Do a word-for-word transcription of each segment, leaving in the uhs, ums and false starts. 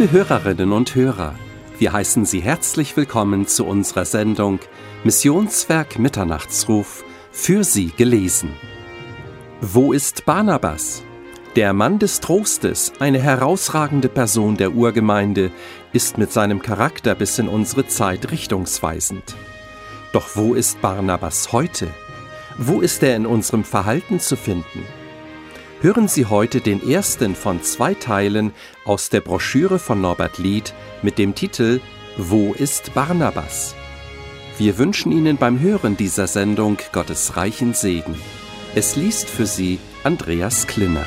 Liebe Hörerinnen und Hörer, wir heißen Sie herzlich willkommen zu unserer Sendung Missionswerk Mitternachtsruf, für Sie gelesen. Wo ist Barnabas? Der Mann des Trostes, eine herausragende Person der Urgemeinde, ist mit seinem Charakter bis in unsere Zeit richtungsweisend. Doch wo ist Barnabas heute? Wo ist er in unserem Verhalten zu finden? Hören Sie heute den ersten von zwei Teilen aus der Broschüre von Norbert Lied mit dem Titel »Wo ist Barnabas?« Wir wünschen Ihnen beim Hören dieser Sendung Gottes reichen Segen. Es liest für Sie Andreas Klinner.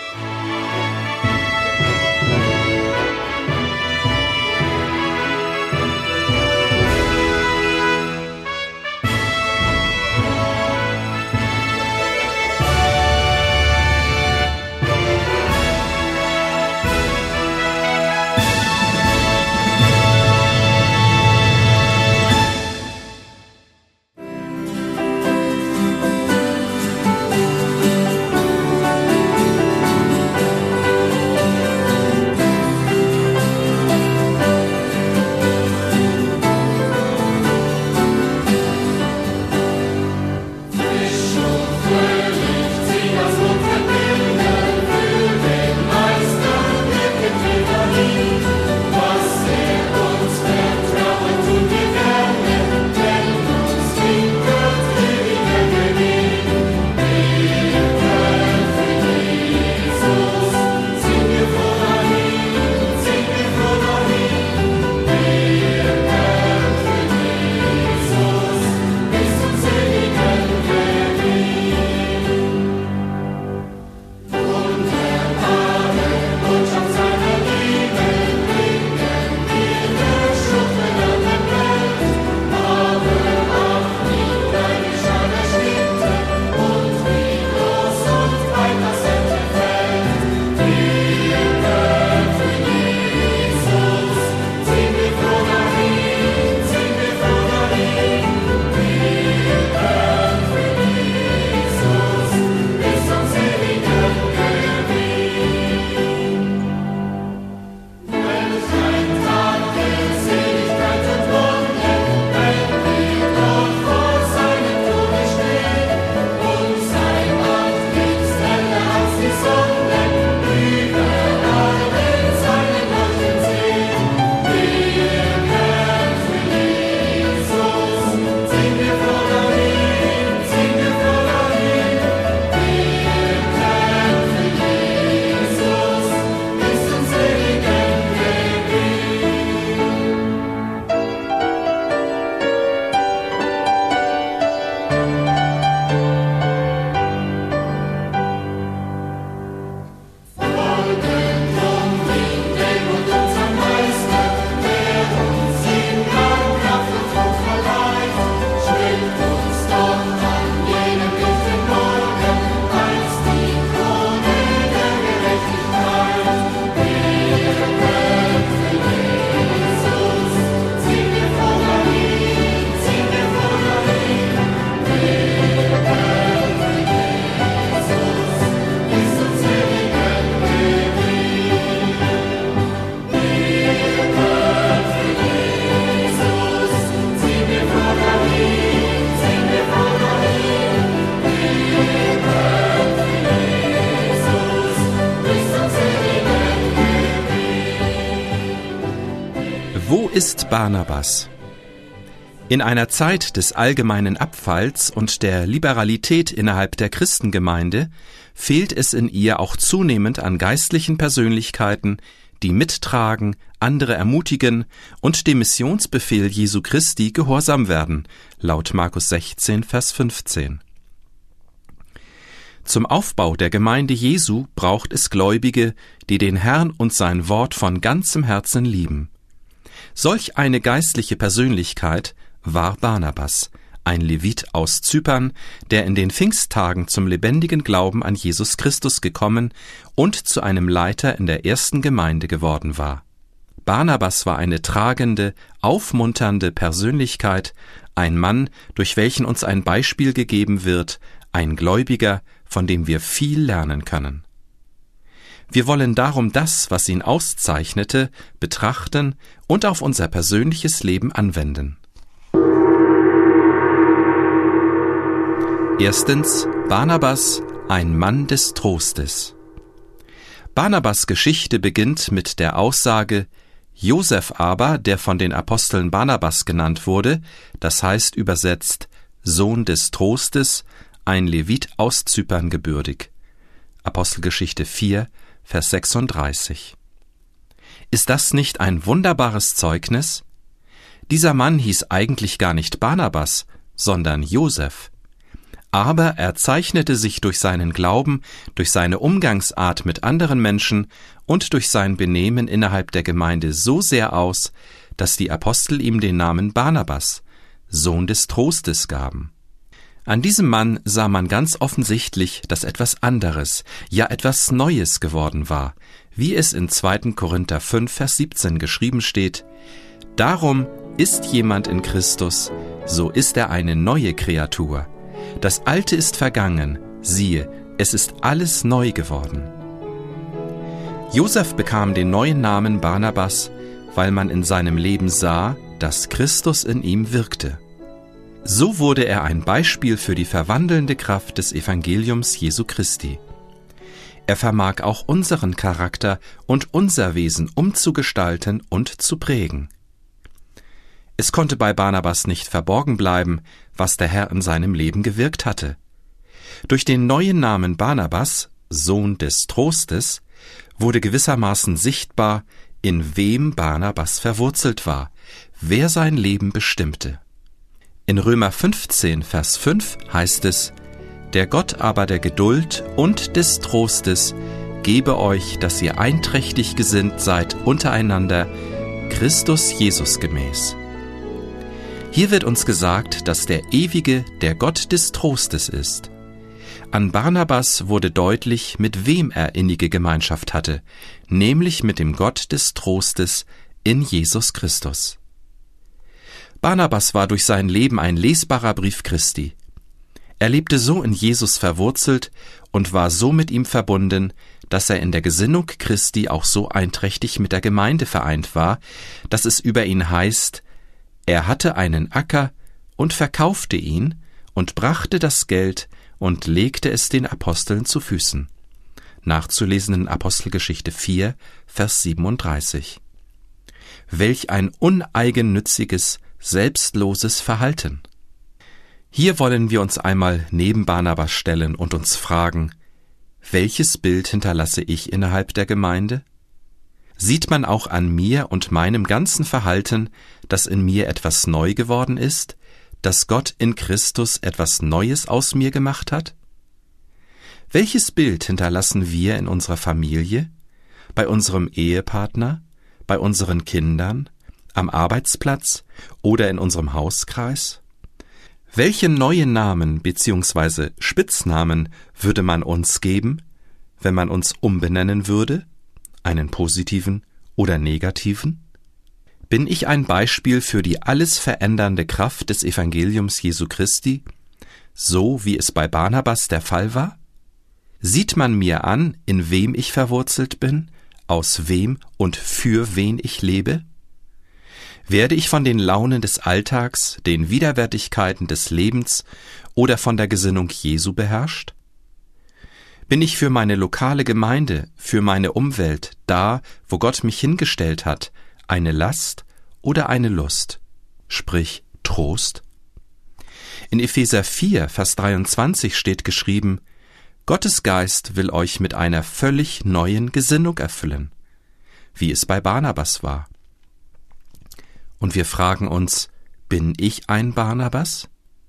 Wo ist Barnabas? In einer Zeit des allgemeinen Abfalls und der Liberalität innerhalb der Christengemeinde fehlt es in ihr auch zunehmend an geistlichen Persönlichkeiten, die mittragen, andere ermutigen und dem Missionsbefehl Jesu Christi gehorsam werden, laut Markus sechzehn, Vers fünfzehn. Zum Aufbau der Gemeinde Jesu braucht es Gläubige, die den Herrn und sein Wort von ganzem Herzen lieben. Solch eine geistliche Persönlichkeit war Barnabas, ein Levit aus Zypern, der in den Pfingsttagen zum lebendigen Glauben an Jesus Christus gekommen und zu einem Leiter in der ersten Gemeinde geworden war. Barnabas war eine tragende, aufmunternde Persönlichkeit, ein Mann, durch welchen uns ein Beispiel gegeben wird, ein Gläubiger, von dem wir viel lernen können. Wir wollen darum das, was ihn auszeichnete, betrachten und auf unser persönliches Leben anwenden. Erstens, Barnabas, ein Mann des Trostes. Barnabas' Geschichte beginnt mit der Aussage: Josef aber, der von den Aposteln Barnabas genannt wurde, das heißt übersetzt Sohn des Trostes, ein Levit aus Zypern gebürtig. Apostelgeschichte vier, Vers sechsunddreißig. Ist das nicht ein wunderbares Zeugnis? Dieser Mann hieß eigentlich gar nicht Barnabas, sondern Josef. Aber er zeichnete sich durch seinen Glauben, durch seine Umgangsart mit anderen Menschen und durch sein Benehmen innerhalb der Gemeinde so sehr aus, dass die Apostel ihm den Namen Barnabas, Sohn des Trostes, gaben. An diesem Mann sah man ganz offensichtlich, dass etwas anderes, ja etwas Neues geworden war, wie es in zweiten Korinther fünf, Vers siebzehn geschrieben steht: Darum ist jemand in Christus, so ist er eine neue Kreatur. Das Alte ist vergangen, siehe, es ist alles neu geworden. Josef bekam den neuen Namen Barnabas, weil man in seinem Leben sah, dass Christus in ihm wirkte. So wurde er ein Beispiel für die verwandelnde Kraft des Evangeliums Jesu Christi. Er vermag auch unseren Charakter und unser Wesen umzugestalten und zu prägen. Es konnte bei Barnabas nicht verborgen bleiben, was der Herr in seinem Leben gewirkt hatte. Durch den neuen Namen Barnabas, Sohn des Trostes, wurde gewissermaßen sichtbar, in wem Barnabas verwurzelt war, wer sein Leben bestimmte. In Römer fünfzehn, Vers fünf heißt es: Der Gott aber der Geduld und des Trostes gebe euch, dass ihr einträchtig gesinnt seid untereinander, Christus Jesus gemäß. Hier wird uns gesagt, dass der Ewige der Gott des Trostes ist. An Barnabas wurde deutlich, mit wem er innige Gemeinschaft hatte, nämlich mit dem Gott des Trostes in Jesus Christus. Barnabas war durch sein Leben ein lesbarer Brief Christi. Er lebte so in Jesus verwurzelt und war so mit ihm verbunden, dass er in der Gesinnung Christi auch so einträchtig mit der Gemeinde vereint war, dass es über ihn heißt: Er hatte einen Acker und verkaufte ihn und brachte das Geld und legte es den Aposteln zu Füßen. Nachzulesen in Apostelgeschichte vier, Vers siebenunddreißig. Welch ein uneigennütziges, selbstloses Verhalten! Hier wollen wir uns einmal neben Barnabas stellen und uns fragen: Welches Bild hinterlasse ich innerhalb der Gemeinde? Sieht man auch an mir und meinem ganzen Verhalten, dass in mir etwas neu geworden ist, dass Gott in Christus etwas Neues aus mir gemacht hat? Welches Bild hinterlassen wir in unserer Familie, bei unserem Ehepartner, bei unseren Kindern, am Arbeitsplatz oder in unserem Hauskreis? Welche neuen Namen bzw. Spitznamen würde man uns geben, wenn man uns umbenennen würde? Einen positiven oder negativen? Bin ich ein Beispiel für die alles verändernde Kraft des Evangeliums Jesu Christi, so wie es bei Barnabas der Fall war? Sieht man mir an, in wem ich verwurzelt bin, aus wem und für wen ich lebe? Werde ich von den Launen des Alltags, den Widerwärtigkeiten des Lebens oder von der Gesinnung Jesu beherrscht? Bin ich für meine lokale Gemeinde, für meine Umwelt, da, wo Gott mich hingestellt hat, eine Last oder eine Lust, sprich Trost? In Epheser vier, Vers dreiundzwanzig steht geschrieben: Gottes Geist will euch mit einer völlig neuen Gesinnung erfüllen, wie es bei Barnabas war. Und wir fragen uns: Bin ich ein Barnabas?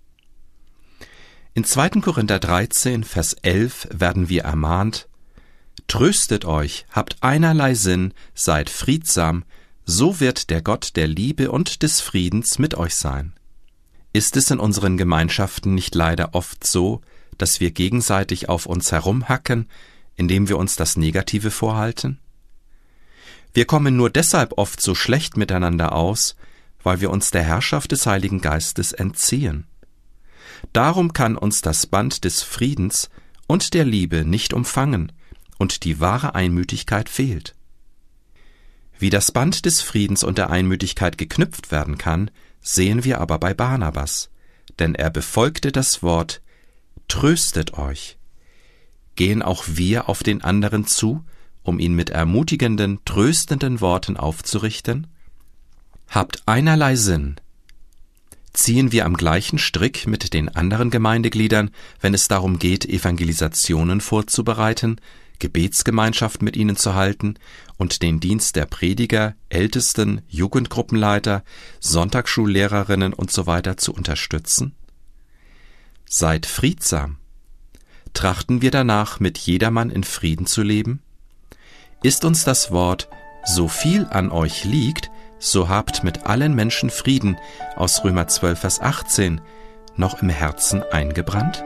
In zweiten Korinther dreizehn, Vers elf werden wir ermahnt: Tröstet euch, habt einerlei Sinn, seid friedsam, so wird der Gott der Liebe und des Friedens mit euch sein. Ist es in unseren Gemeinschaften nicht leider oft so, dass wir gegenseitig auf uns herumhacken, indem wir uns das Negative vorhalten? Wir kommen nur deshalb oft so schlecht miteinander aus, weil wir uns der Herrschaft des Heiligen Geistes entziehen. Darum kann uns das Band des Friedens und der Liebe nicht umfangen und die wahre Einmütigkeit fehlt. Wie das Band des Friedens und der Einmütigkeit geknüpft werden kann, sehen wir aber bei Barnabas, denn er befolgte das Wort: Tröstet euch. Gehen auch wir auf den anderen zu, um ihn mit ermutigenden, tröstenden Worten aufzurichten? Habt einerlei Sinn. Ziehen wir am gleichen Strick mit den anderen Gemeindegliedern, wenn es darum geht, Evangelisationen vorzubereiten, Gebetsgemeinschaft mit ihnen zu halten und den Dienst der Prediger, Ältesten, Jugendgruppenleiter, Sonntagsschullehrerinnen usw. zu unterstützen? Seid friedsam. Trachten wir danach, mit jedermann in Frieden zu leben? Ist uns das Wort »so viel an euch liegt, so habt mit allen Menschen Frieden« aus Römer zwölf, Vers achtzehn noch im Herzen eingebrannt?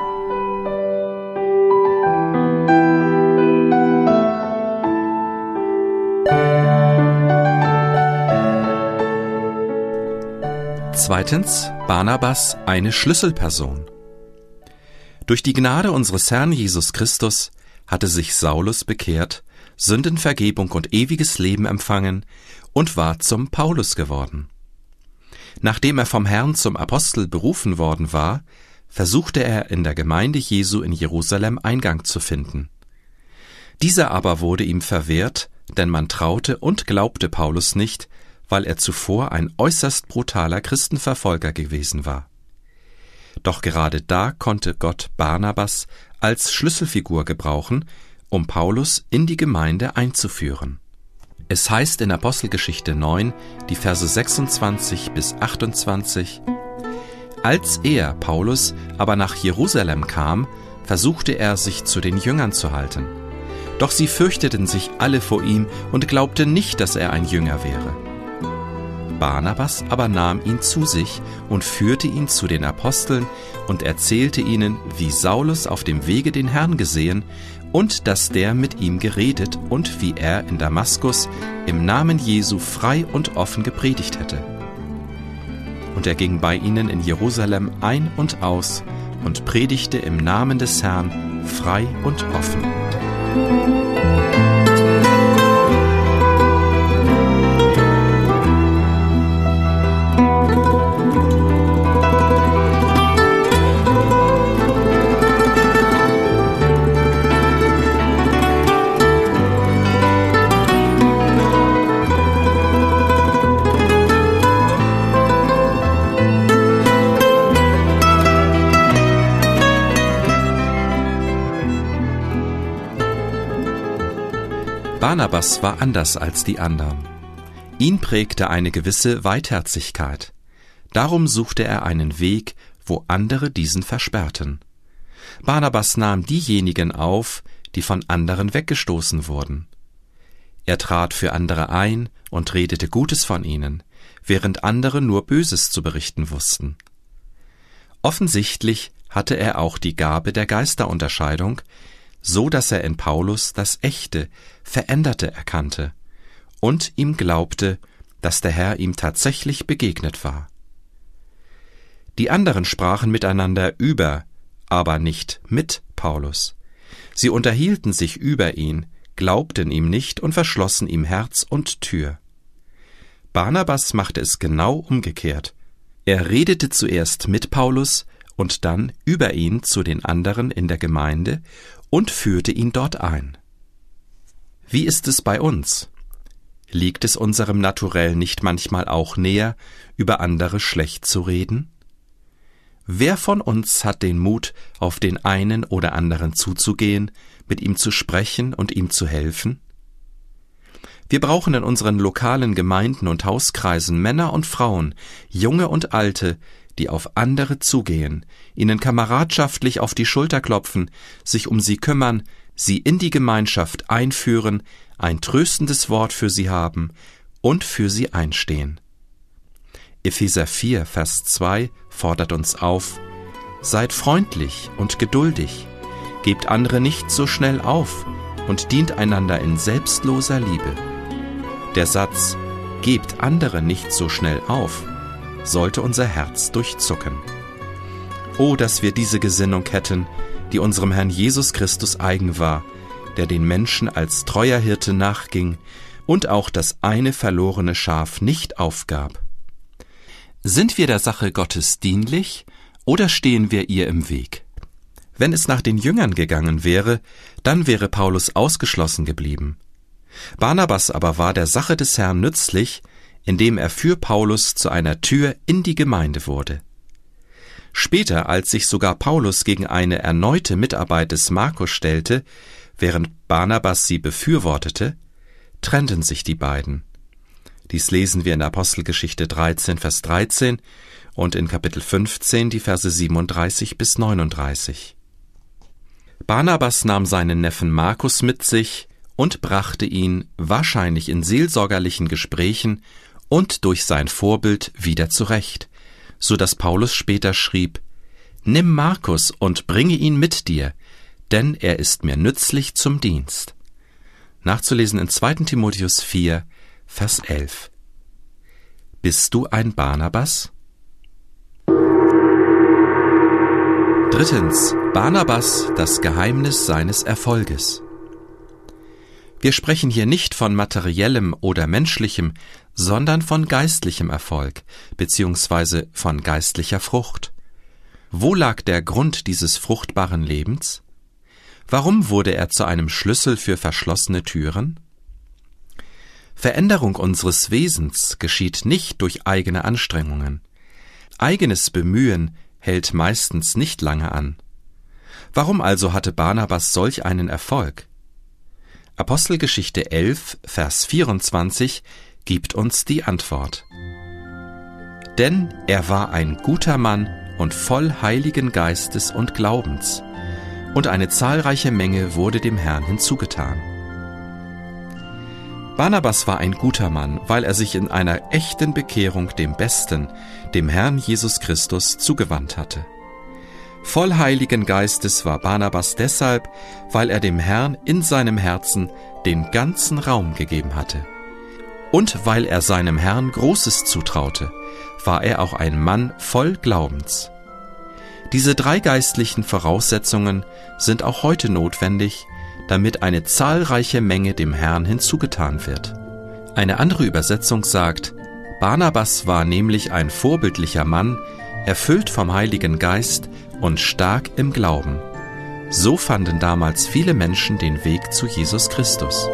Zweitens, Barnabas eine Schlüsselperson. Durch die Gnade unseres Herrn Jesus Christus hatte sich Saulus bekehrt, Sündenvergebung und ewiges Leben empfangen und war zum Paulus geworden. Nachdem er vom Herrn zum Apostel berufen worden war, versuchte er in der Gemeinde Jesu in Jerusalem Eingang zu finden. Dieser aber wurde ihm verwehrt, denn man traute und glaubte Paulus nicht, weil er zuvor ein äußerst brutaler Christenverfolger gewesen war. Doch gerade da konnte Gott Barnabas als Schlüsselfigur gebrauchen, um Paulus in die Gemeinde einzuführen. Es heißt in Apostelgeschichte neun, die Verse sechsundzwanzig bis achtundzwanzig: Als er, Paulus, aber nach Jerusalem kam, versuchte er, sich zu den Jüngern zu halten. Doch sie fürchteten sich alle vor ihm und glaubten nicht, dass er ein Jünger wäre. Barnabas aber nahm ihn zu sich und führte ihn zu den Aposteln und erzählte ihnen, wie Saulus auf dem Wege den Herrn gesehen und dass der mit ihm geredet und wie er in Damaskus im Namen Jesu frei und offen gepredigt hätte. Und er ging bei ihnen in Jerusalem ein und aus und predigte im Namen des Herrn frei und offen. Barnabas war anders als die anderen. Ihn prägte eine gewisse Weitherzigkeit. Darum suchte er einen Weg, wo andere diesen versperrten. Barnabas nahm diejenigen auf, die von anderen weggestoßen wurden. Er trat für andere ein und redete Gutes von ihnen, während andere nur Böses zu berichten wussten. Offensichtlich hatte er auch die Gabe der Geisterunterscheidung, so dass er in Paulus das Echte, Veränderte erkannte und ihm glaubte, dass der Herr ihm tatsächlich begegnet war. Die anderen sprachen miteinander über, aber nicht mit Paulus. Sie unterhielten sich über ihn, glaubten ihm nicht und verschlossen ihm Herz und Tür. Barnabas machte es genau umgekehrt. Er redete zuerst mit Paulus und dann über ihn zu den anderen in der Gemeinde und führte ihn dort ein. Wie ist es bei uns? Liegt es unserem Naturell nicht manchmal auch näher, über andere schlecht zu reden? Wer von uns hat den Mut, auf den einen oder anderen zuzugehen, mit ihm zu sprechen und ihm zu helfen? Wir brauchen in unseren lokalen Gemeinden und Hauskreisen Männer und Frauen, Junge und Alte, die auf andere zugehen, ihnen kameradschaftlich auf die Schulter klopfen, sich um sie kümmern, sie in die Gemeinschaft einführen, ein tröstendes Wort für sie haben und für sie einstehen. Epheser vier, Vers zwei fordert uns auf: Seid freundlich und geduldig, gebt andere nicht so schnell auf und dient einander in selbstloser Liebe. Der Satz »Gebt andere nicht so schnell auf« sollte unser Herz durchzucken. Oh, dass wir diese Gesinnung hätten, die unserem Herrn Jesus Christus eigen war, der den Menschen als treuer Hirte nachging und auch das eine verlorene Schaf nicht aufgab. Sind wir der Sache Gottes dienlich oder stehen wir ihr im Weg? Wenn es nach den Jüngern gegangen wäre, dann wäre Paulus ausgeschlossen geblieben. Barnabas aber war der Sache des Herrn nützlich, indem er für Paulus zu einer Tür in die Gemeinde wurde. Später, als sich sogar Paulus gegen eine erneute Mitarbeit des Markus stellte, während Barnabas sie befürwortete, trennten sich die beiden. Dies lesen wir in Apostelgeschichte dreizehn, Vers dreizehn und in Kapitel fünfzehn, die Verse siebenunddreißig bis neununddreißig. Barnabas nahm seinen Neffen Markus mit sich und brachte ihn, wahrscheinlich in seelsorgerlichen Gesprächen und durch sein Vorbild, wieder zurecht, so dass Paulus später schrieb: »Nimm Markus und bringe ihn mit dir, denn er ist mir nützlich zum Dienst.« Nachzulesen in zweiten Timotheus vier, Vers elf. Bist du ein Barnabas? Drittens. Barnabas, das Geheimnis seines Erfolges. Wir sprechen hier nicht von materiellem oder menschlichem, sondern von geistlichem Erfolg bzw. von geistlicher Frucht. Wo lag der Grund dieses fruchtbaren Lebens? Warum wurde er zu einem Schlüssel für verschlossene Türen? Veränderung unseres Wesens geschieht nicht durch eigene Anstrengungen. Eigenes Bemühen hält meistens nicht lange an. Warum also hatte Barnabas solch einen Erfolg? Apostelgeschichte elf, Vers vierundzwanzig gibt uns die Antwort. Denn er war ein guter Mann und voll Heiligen Geistes und Glaubens, und eine zahlreiche Menge wurde dem Herrn hinzugetan. Barnabas war ein guter Mann, weil er sich in einer echten Bekehrung dem Besten, dem Herrn Jesus Christus, zugewandt hatte. Voll Heiligen Geistes war Barnabas deshalb, weil er dem Herrn in seinem Herzen den ganzen Raum gegeben hatte. Und weil er seinem Herrn Großes zutraute, war er auch ein Mann voll Glaubens. Diese drei geistlichen Voraussetzungen sind auch heute notwendig, damit eine zahlreiche Menge dem Herrn hinzugetan wird. Eine andere Übersetzung sagt: Barnabas war nämlich ein vorbildlicher Mann, erfüllt vom Heiligen Geist und stark im Glauben. So fanden damals viele Menschen den Weg zu Jesus Christus.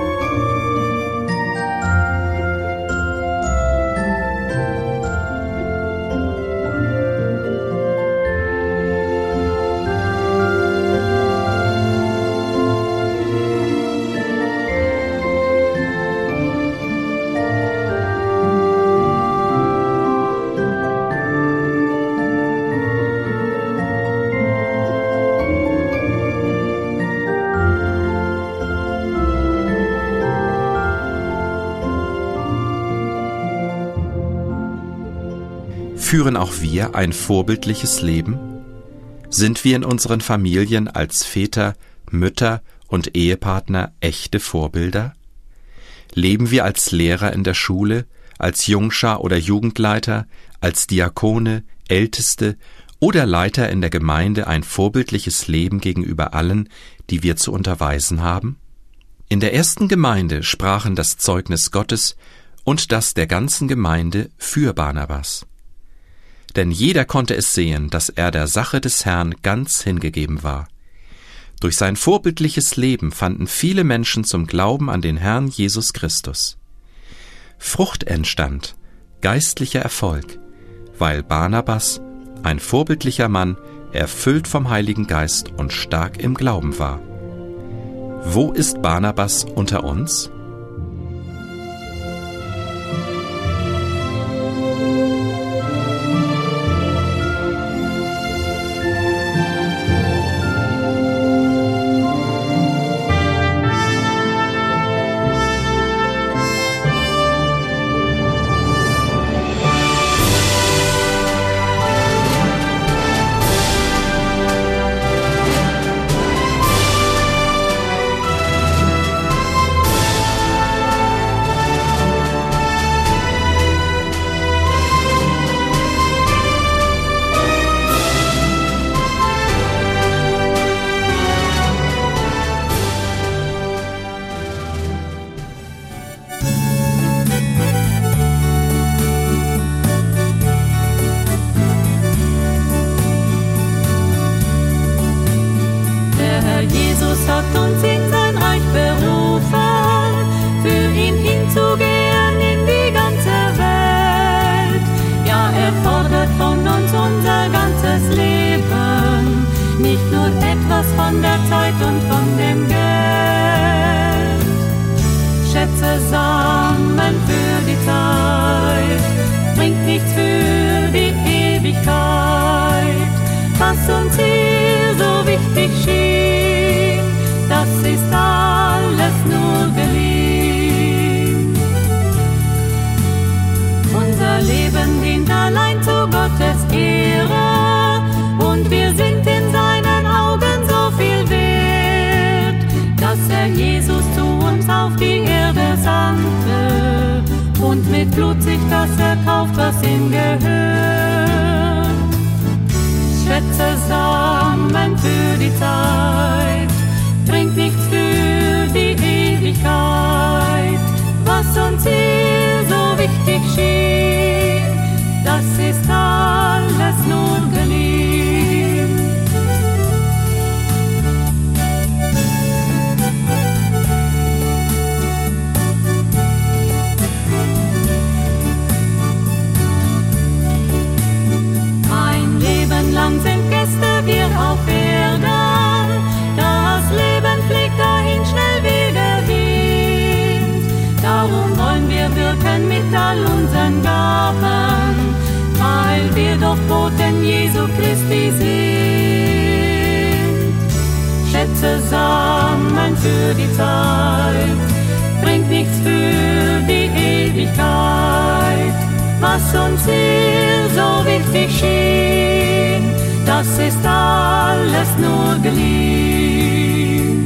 Führen auch wir ein vorbildliches Leben? Sind wir in unseren Familien als Väter, Mütter und Ehepartner echte Vorbilder? Leben wir als Lehrer in der Schule, als Jungschar oder Jugendleiter, als Diakone, Älteste oder Leiter in der Gemeinde ein vorbildliches Leben gegenüber allen, die wir zu unterweisen haben? In der ersten Gemeinde sprachen das Zeugnis Gottes und das der ganzen Gemeinde für Barnabas. Denn jeder konnte es sehen, dass er der Sache des Herrn ganz hingegeben war. Durch sein vorbildliches Leben fanden viele Menschen zum Glauben an den Herrn Jesus Christus. Frucht entstand, geistlicher Erfolg, weil Barnabas, ein vorbildlicher Mann, erfüllt vom Heiligen Geist und stark im Glauben war. Wo ist Barnabas unter uns? von der Zeit und von dem Geld. Schätze sammeln für die Zeit, bringt nichts für die Ewigkeit. Was uns hier so wichtig schien, das ist alles nur geliehen. Unser Leben dient allein zu Gottes Ehre und wir sind in seinen Augen so viel wert, dass er Jesus zu uns auf die Erde sandte und mit Blut sich das erkauft, was ihm gehört. Schätze sammeln für die Zeit, bringt nichts für die Ewigkeit. Was uns hier so wichtig schien, das ist alles nur geliehen. Ein Leben lang sind Gäste wir auf Erden, das Leben fliegt dahin schnell wie der Wind. Darum wollen wir wirken mit all unseren Gaben, weil wir doch Boten Jesu Christi sind. Schätze sammeln für die Zeit, bringt nichts für die Ewigkeit. Was uns hier so wichtig schien, das ist alles nur geliehen.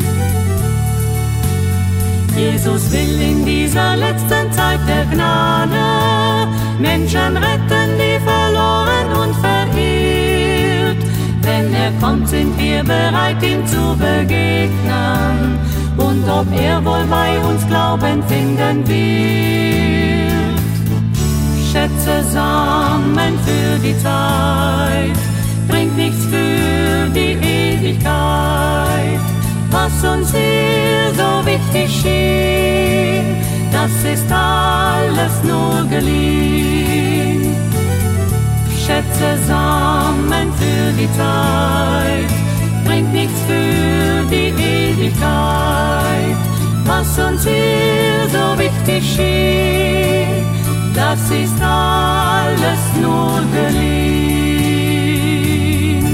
Jesus will in dieser letzten Zeit der Gnade Menschen retten, die verloren und verirrt. Wenn er kommt, sind wir bereit, ihm zu begegnen, und ob er wohl bei uns Glauben finden wird. Schätze sammeln für die Zeit, bringt nichts für die Ewigkeit. Was uns hier so wichtig schien, das ist alles nur geliehen. Schätze sammeln für die Zeit, bringt nichts für die Ewigkeit. Was uns hier so wichtig schien, das ist alles nur geliehen.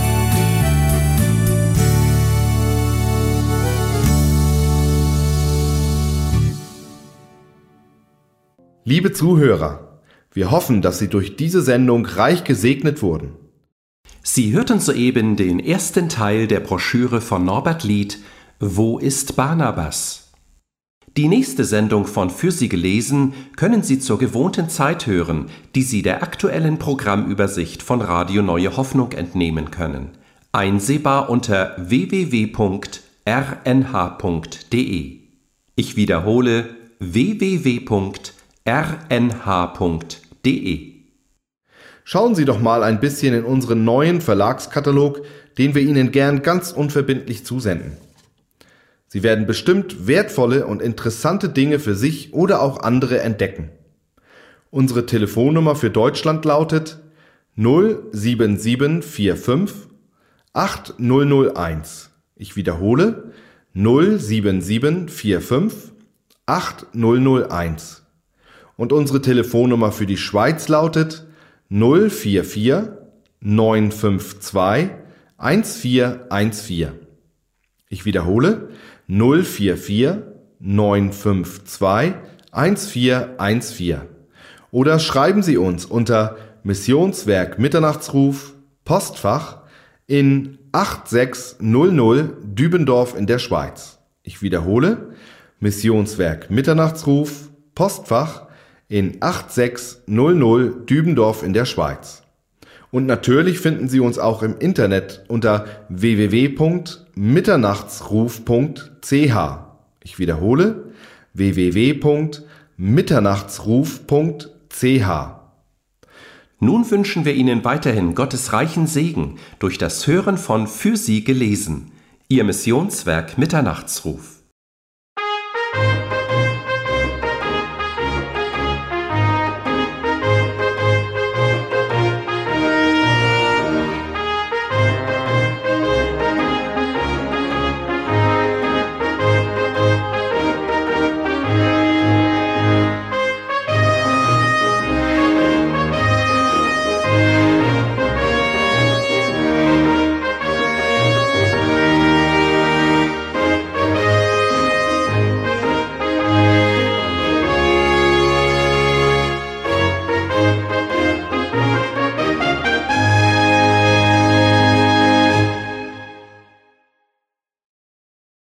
Liebe Zuhörer, wir hoffen, dass Sie durch diese Sendung reich gesegnet wurden. Sie hörten soeben den ersten Teil der Broschüre von Norbert Lied »Wo ist Barnabas?«. Die nächste Sendung von Für Sie gelesen können Sie zur gewohnten Zeit hören, die Sie der aktuellen Programmübersicht von Radio Neue Hoffnung entnehmen können. Einsehbar unter w w w punkt r n h punkt d e. Ich wiederhole w w w punkt r n h punkt d e. Schauen Sie doch mal ein bisschen in unseren neuen Verlagskatalog, den wir Ihnen gern ganz unverbindlich zusenden. Sie werden bestimmt wertvolle und interessante Dinge für sich oder auch andere entdecken. Unsere Telefonnummer für Deutschland lautet null sieben sieben vier fünf acht null null eins. Ich wiederhole null sieben sieben vier fünf acht null null eins. Und unsere Telefonnummer für die Schweiz lautet null vier vier neun fünf zwei eins vier eins vier. Ich wiederhole null vier vier neun fünf zwei eins vier eins vier. Oder schreiben Sie uns unter Missionswerk Mitternachtsruf, Postfach in acht sechs null null Dübendorf in der Schweiz. Ich wiederhole Missionswerk Mitternachtsruf, Postfach in acht sechs null null Dübendorf in der Schweiz. Und natürlich finden Sie uns auch im Internet unter w w w punkt mitternachtsruf punkt c h. Ich wiederhole w w w punkt mitternachtsruf punkt c h. Nun wünschen wir Ihnen weiterhin Gottes reichen Segen durch das Hören von Für Sie gelesen, Ihr Missionswerk Mitternachtsruf.